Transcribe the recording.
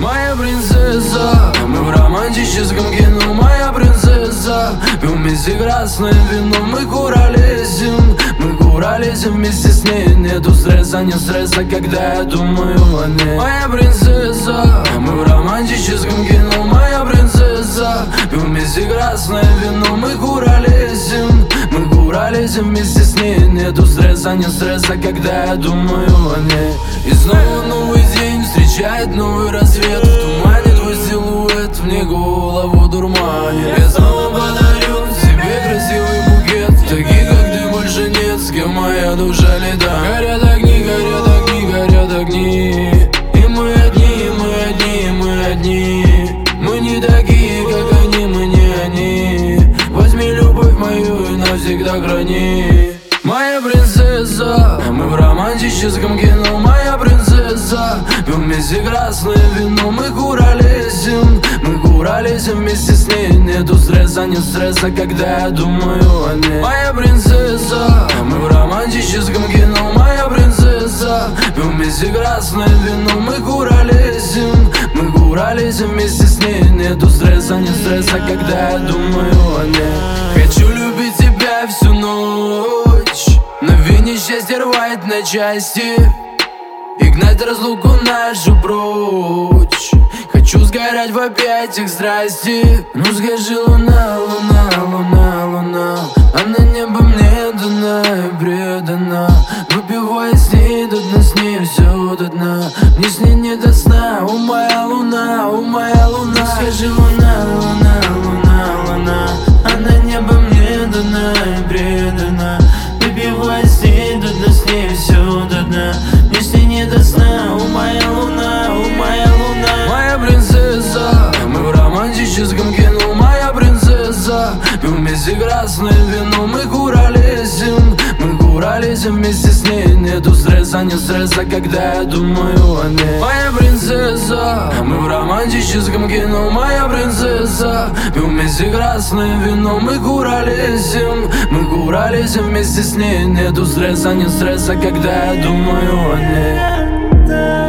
Моя принцесса, мы в романтическом кино. Моя принцесса, пьем вместе красное вино. Мы куролесим вместе с ней. Нету стресса, нет стресса, когда я думаю о ней. Моя принцесса, мы в романтическом кино. Моя принцесса, пьем вместе красное вино. Мы куролесим вместе с ней. Нету стресса, нет стресса, когда я думаю о ней. И снова новый день встречает новый рассвет. В тумане твой силуэт, вне голову дурманит. Я снова подарю тебе красивый букет. Таких, как ты, больше нет, с кем моя душа летает. Горят огни, горят огни, горят огни. И мы одни, мы одни, мы одни. Мы не такие, как они, мы не они. Возьми любовь мою и навсегда храни. Моя принцесса, мы в романтическом кино. Моя принцесса, пьем вместе красное вино. Мы куролесим вместе с ней. Нету стресса, нет стресса, когда я думаю о ней. Моя принцесса, мы в романтическом кино. Моя принцесса, пьем вместе красное вино. Мы куролесим вместе с ней. Нету стресса, нет стресса, когда я думаю о ней. Хочу любить тебя всю ночь, но вине счастье рвать на части и гнать разлуку нашу прочь. Хочу сгорать в объятиях страсти. Ну скажи, луна, луна, луна, луна, она небо мне дана и предана. Выпивая с ней до дна, с ней все до дна. Мне с ней не до сна, о моя луна, о моя луна. Скажи, луна, луна, луна, луна, она небо мне дана и предана. Выпивая с ней до дна, с ней все до дна. Мне с ней не до сна, о моя луна, о моя луна. Моя принцесса, мы в романтическом кино. Моя принцесса, пьем вместе красное вино. Мы куролесим вместе с ней. Нету стресса, нет стресса, когда я думаю о ней. Моя принцесса, мы в романтическом кино. Моя принцесса, пьем вместе красное вино. Мы куролесим вместе с ней. Нету стресса, нет стресса, когда я думаю о ней.